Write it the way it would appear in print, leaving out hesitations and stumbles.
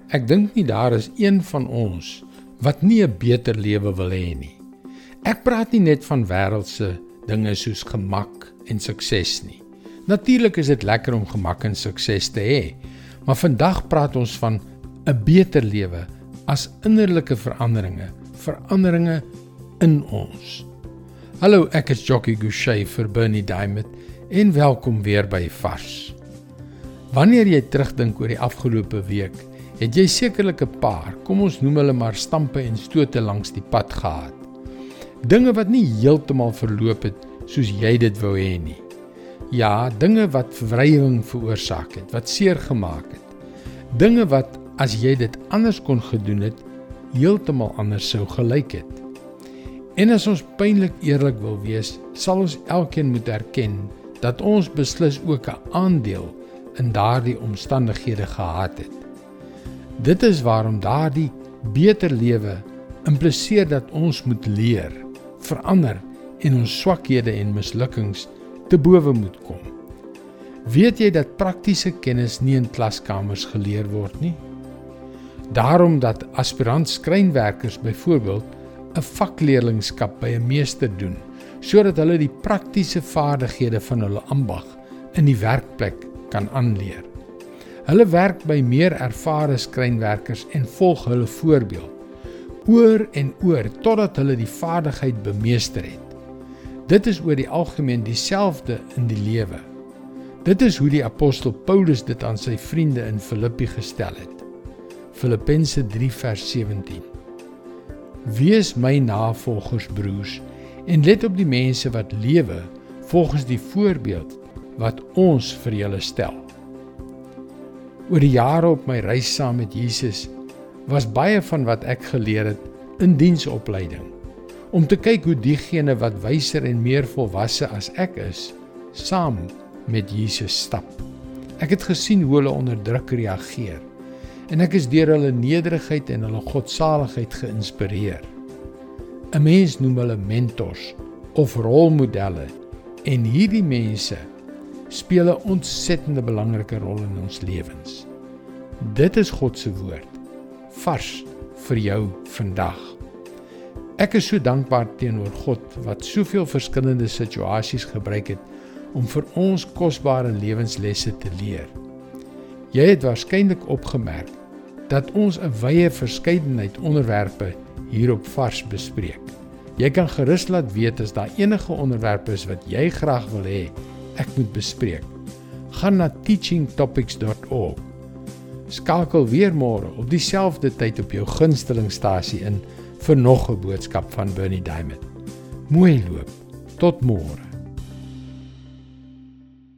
Ek dink nie daar is een van ons wat nie 'n beter lewe wil hê nie. Ek praat nie net van wêreldse dinge soos gemak en sukses nie. Natuurlik is dit lekker om gemak en sukses te hê, maar vandag praat ons van 'n beter lewe as innerlike veranderinge in ons. Hallo, ek is Jockey Gouchee vir Bernie Diamond en welkom weer by Vars. Wanneer jy terugdink oor die afgelope week, het jy sekerlik 'n paar, kom ons noem hulle maar stampe en stote langs die pad gehad. Dinge wat nie heeltemal verloop het soos jy dit wou hê nie. Ja, dinge wat verwrywing veroorsaak het, wat seer gemaak het. Dinge wat, as jy dit anders kon gedoen het, heeltemal anders sou gelyk het. En as ons pynlik eerlik wil wees, sal ons elkeen moet erken dat ons beslis ook 'n aandeel in daardie omstandighede gehad het. Dit is waarom daardie beter lewe impliseer dat ons moet leer, verander en ons swakhede en mislukkings te bowe moet kom. Weet jy dat praktiese kennis nie in klaskamers geleer word nie? Daarom dat aspirant skrynwerkers byvoorbeeld 'n vakleerlingskap by 'n meester doen, sodat hulle die praktiese vaardighede van hulle ambag in die werkplek kan aanleer. Hulle werk by meer ervare skrynwerkers en volg hulle voorbeeld, oor en oor, totdat hulle die vaardigheid bemeester het. Dit is oor die algemeen dieselfde in die lewe. Dit is hoe die apostel Paulus dit aan sy vriende in Filippi gestel het. Filippense 3 vers 17. Wees my navolgers, broers, en let op die mense wat lewe volgens die voorbeeld wat ons vir julle stel. Oor die jare op my reis saam met Jesus was baie van wat ek geleer het in diensopleiding, om te kyk hoe diegene wat wyser en meer volwasse as ek is, saam met Jesus stap. Ek het gesien hoe hulle onder druk reageer, en ek is deur hulle nederigheid en hulle godsaligheid geïnspireer. 'n Mens noem hulle mentors of rolmodelle, en hierdie mense speel 'n ontsettende belangrike rol in ons lewens. Dit is God se woord, vars vir jou vandag. Ek is so dankbaar teenoor God wat soveel verskillende situasies gebruik het om vir ons kosbare lewenslesse te leer. Jy het waarskynlik opgemerk dat ons 'n wye verskeidenheid onderwerpe hier op Vars bespreek. Jy kan gerus laat weet as daar enige onderwerpe is wat jy graag wil hê ek moet bespreek. Gaan na teachingtopics.org. Skakel weer môre op dieselfde tyd op jou gunstelingstasie in vir nog 'n boodskap van Bernie Diamond. Mooi loop. Tot môre.